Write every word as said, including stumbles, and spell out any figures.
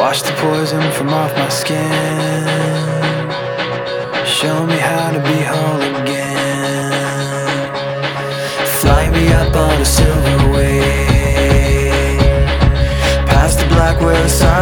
Wash the poison from off my skin. Show me how to be whole again. Fly me up on a silver wave, past the black where the sun